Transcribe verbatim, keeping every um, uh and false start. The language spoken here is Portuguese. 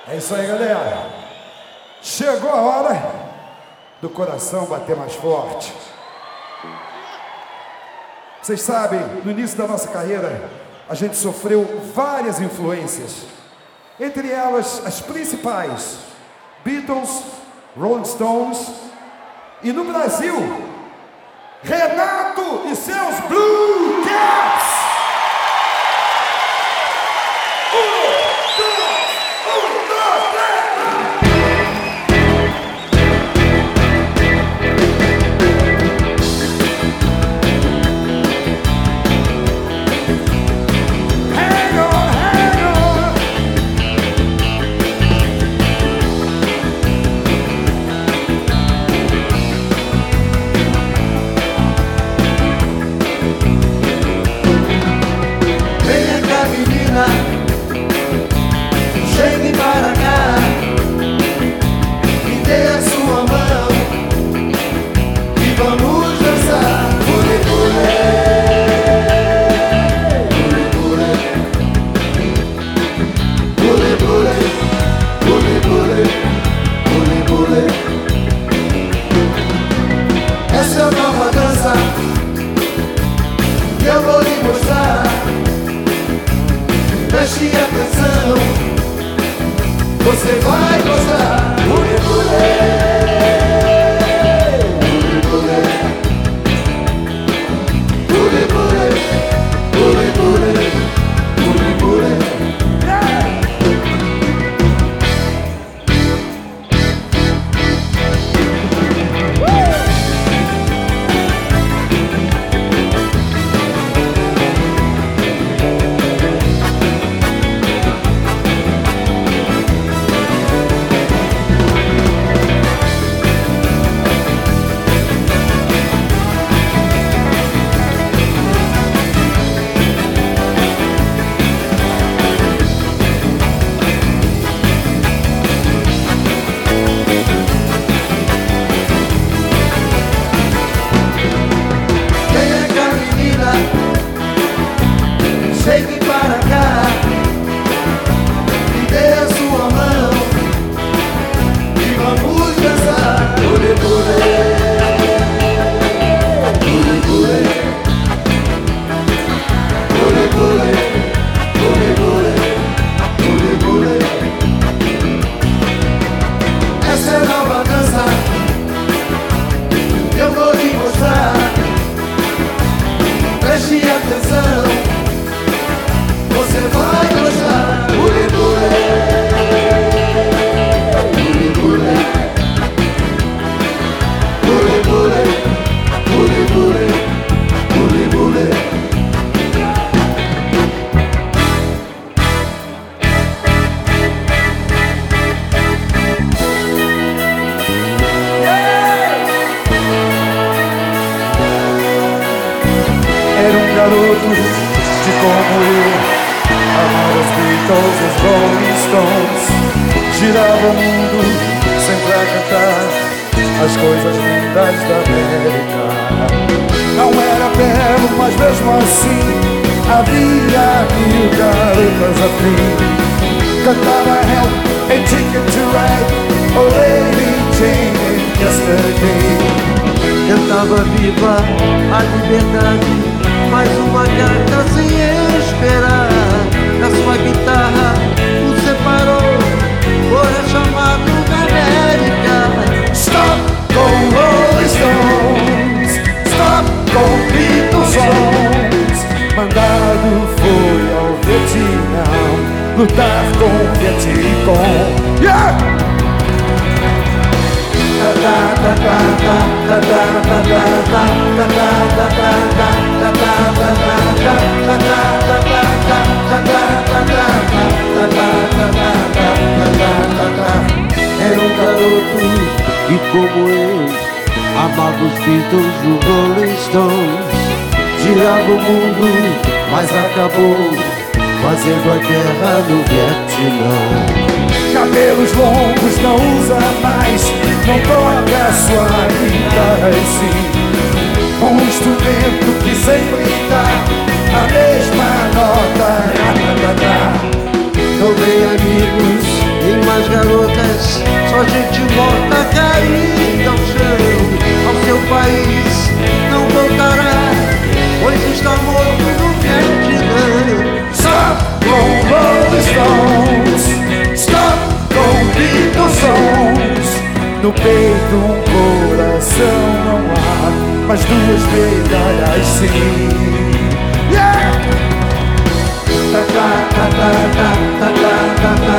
É isso aí, galera. Chegou a hora do coração bater mais forte. Vocês sabem, no início da nossa carreira, a gente sofreu várias influências. Entre elas, as principais: Beatles, Rolling Stones e, no Brasil, Renato e seus Blue Caps. Chegue para cá, me dê a sua mão e vamos dançar. Pule, pule, pule, pule, pule, pule, pule, pule, pule. Essa é a nova dança que eu vou lhe mostrar. Preste atenção, você vai gostar. Pule, pule, pule, pule, pule, pule, pule, pule, pule. Chegue para cá, me dê a sua mão e vamos dançar. Pule, pule, pule, pule, pule, pule, pule, pule, pule. Essa é a nova dança que eu vou te mostrar. Preste atenção, você vai gostar. Pule, pule, pule, pule, pule, pule, pule, pule, pule. Era um garoto de como eu, amava os Beatles, os Rolling Stones. Girava o mundo sempre a cantar as coisas lindas da América. Não era belo, mas mesmo assim havia mil garotas afim. Cantava Help and Ticket to Ride, oh Lady Jane and Yesterday. Cantava viva a liberdade, mais uma carta sem esperar. Da sua guitarra o separou, foi chamado da América. Stop com Rolling Stones, stop com Beatles songs. Mandado foi ao Vietnã lutar com o Vietcong. Yeah! Era um garoto e como eu, amava os Beatles e os Rolling Stones. Girava o mundo, mas acabou fazendo a guerra no Vietnã. Cabelos longos não usa mais, não toca sua guitarra assim. Um instrumento que sempre dá a mesma nota. Tomei amigos, imagem a gente volta caído ao chão. Ao seu país não voltará, pois está morto no Vietnã. Stop com Rolling Stones, stop com Beatles Sons. No peito um coração não há, mas duas medalhas sim. Yeah! Ta ta ta ta ta ta ta ta.